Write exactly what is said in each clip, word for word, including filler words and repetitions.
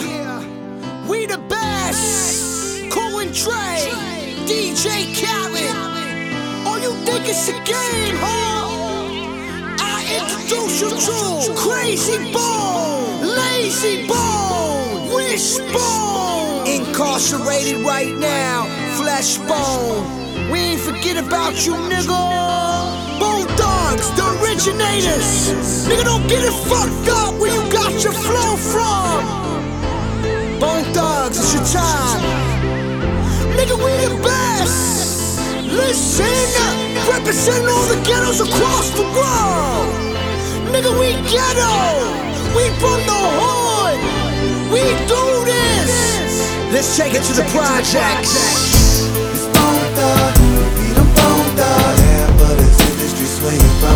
Yeah, we the best. Cool and Dre, D J Khaled. Oh, you think it's a game, huh? I introduce you to Crazy Bone, Lazy Bone, Wishbone. Incarcerated right now, Flesh Bone. We ain't forget about you, nigga. Bone Thugs, the originators. Nigga, don't get it fucked up where you got your flow from. Bone Thugs, it's your time. Nigga, we the best. Listen, represent all the ghettos across the world. Nigga, we ghetto. We from the hood. We do this. Let's take it to the projects. It's Bone Thugs, we the Bone Thugs. Yeah, but it's industry swinging from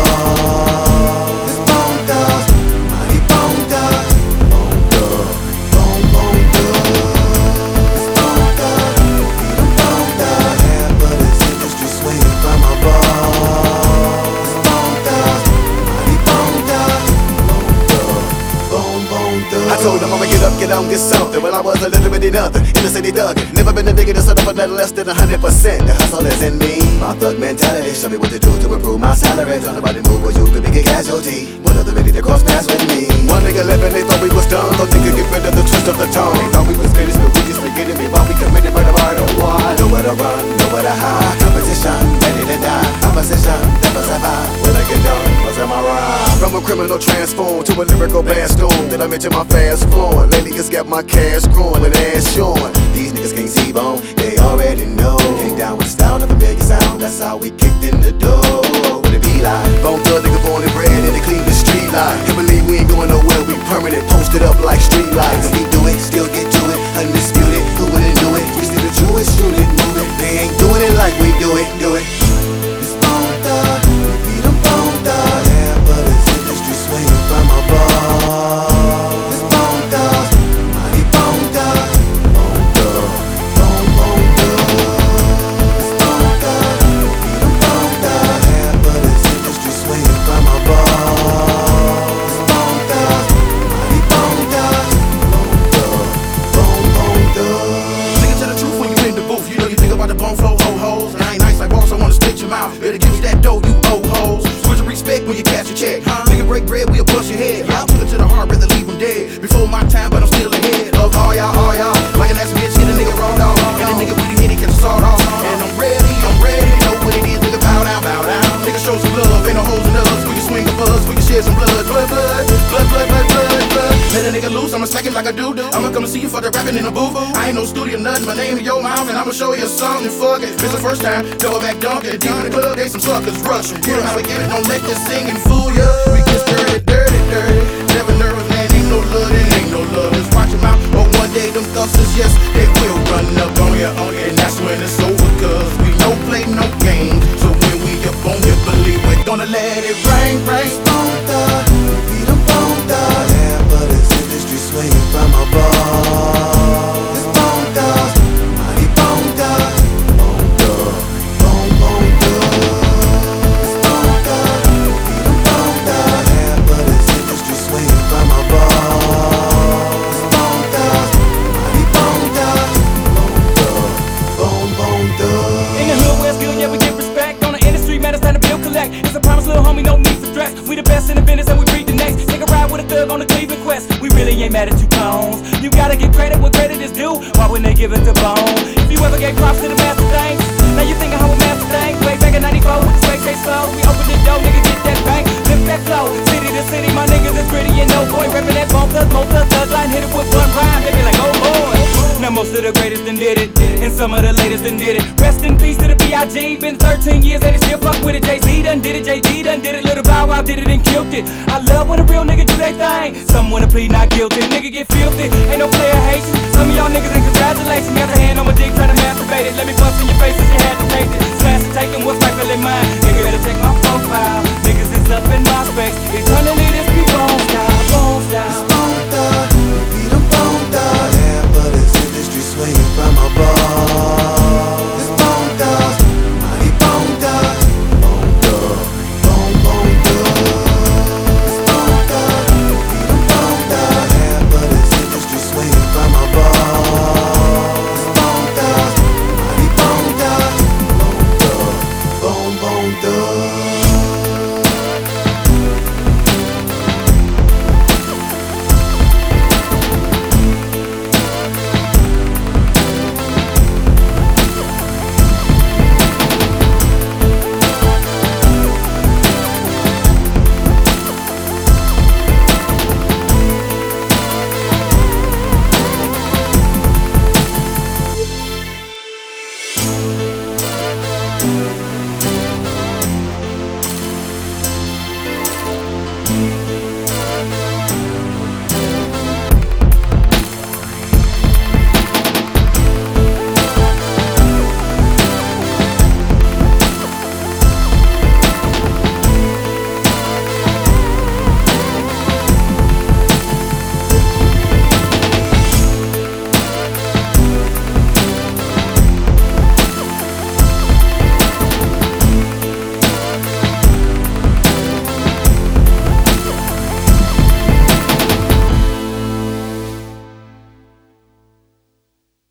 above. It's Bone Thugs, mighty Bone Thugs. Bone Thugs, Bone Bone Thugs. It's Bone Thugs, we the Bone Thugs. Yeah, but it's industry swinging from above. It's Bone Thugs, mighty Bone Thugs. Bone Thugs, Bone Bone Thugs. I told him I'ma get up, get on, get something. Well, I was a little bit of nothing, in the city thuggin'. Never been a nigga to set up for nothing less than a hundred percent. The hustle is in me. My thug mentality, show me what to do to improve my salary. Don't nobody move or you could be a casualty. One other ready to cross paths with me. One nigga left and they thought we was done. Thought they could get rid of the twist of the tongue. They thought we was finished, but we just forgetting me. While we committed murder, I don't want. Nowhere to run, nowhere to hide. Competition, ready to die. Opposition, never survive. When I get done, what's in my ride? From a criminal transform to a lyrical bad storm. Did I mention my fast flowing? Lately it's got my cash growing with ass showing. These niggas can't see bone, they already know. Came down with the style of a million sound. That's how we kicked in the door. What it be like? Bone Thug nigga born and bred in the Cleveland street life. Can't believe we ain't going nowhere. We permanent, posted up like street lights. And we do it, still get to it, undisputed. Who wouldn't do it? We still the Jewish, shoot it, move it. They ain't doing it like we do it, do it. It's Bone Thugs, we the Bone Thugs. Yeah, but it's industry swinging from above. It's Bone Thugs, mighty Bone Thugs. Bone Thugs, Bone Bone Thugs. It's Bone Thugs, we the Bone Thugs. Yeah, but it's industry swinging from above. It's Bone Thugs, mighty Bone Thugs. Bone Thugs, Bone Bone Thugs. Nigga, tell the truth when you in the booth. You know you think about the bone flow, ho hoes. And I ain't nice like boss, I wanna split your mouth. Better give me that dough, you old hoes. Switch your respect when you cash your check. Huh? Nigga, break bread, we'll bust your head. Y'all took it to the heart, rather leave them dead. Before my time, but I'm still ahead of all y'all, all y'all. Like an ass bitch, hit a nigga raw dog. And a nigga with a hit, he catch a sawed off. And I'm ready, I'm ready. Know what it is, nigga, bow down, bow down. Nigga, show some love, ain't no hoes in us. We can swing a buzz, we can share some blood, blood, blood, blood, blood, blood, blood, blood. Let a nigga loose, I'ma stack him like a doo-doo. I'ma come and see you for the rapping in the booth. I ain't no studio, nothing, my name in your mouth. And I'ma show you something, fuck it. It's the first time, double back dunkin'. Deep in the club, they some suckers rush. You know how we get it, don't let this singing fool ya. We get dirty, dirty, dirty. Never nervous, man, ain't no love, there ain't no love. Just watch your mouth, but one day them thugs, yes, they will run up on ya, on ya. And that's when it's over, cause we don't play no games. So when we up on you, believe we're gonna let it rain, rain. It's Bone Thugs, we the Bone Thugs. Yeah, but it's industry swinging from above. It's Bone Thugs, mighty Bone Thugs. Bone Thugs, Bone Bone Thugs. It's Bone Thugs, we the Bone Thugs. Yeah, but it's industry swinging from above. It's Bone Thugs, mighty Bone Thugs. Bone Thugs, Bone Bone Thugs. In the hood, where's good, yeah, we get respect. On the industry, man, it's time to bill collect. It's a promise, little homie, no need for dress. We the best in the business and we breed the next. Take a ride with a thug on the Cleveland Quest. We really ain't mad at you clones. You gotta get credit when credit is due. Why wouldn't they give it to Bone? If you ever gave props to the master thing, now you thinking how a master thing. Way back in ninety-four with the space chase slow. We open the door, nigga, get that bang. Lift that flow, city to city, my niggas is gritty and no boy. Reppin' that Bone Thugs, Bone Thugs, thug line, hit it with one rhyme. They be like, oh boy. Now most of the greatest done did it, and some of the latest done did it. Rest in peace to the B I G Been thirteen years and they still fuck with it. Jay-Z done did it, J D done did it. Little Bow Wow did it and killed it. I love when a real nigga do their thing. Some wanna plead not guilty, nigga get filthy. Ain't no player hating. Some of y'all niggas in congratulations. Got a hand on my dick trying to masturbate it. Let me bust in your face if you had to taste it. Slash and taking what's rightfully mine. Nigga better check my profile. Niggas is up in my space. Eternally this be Bone style, Bone style.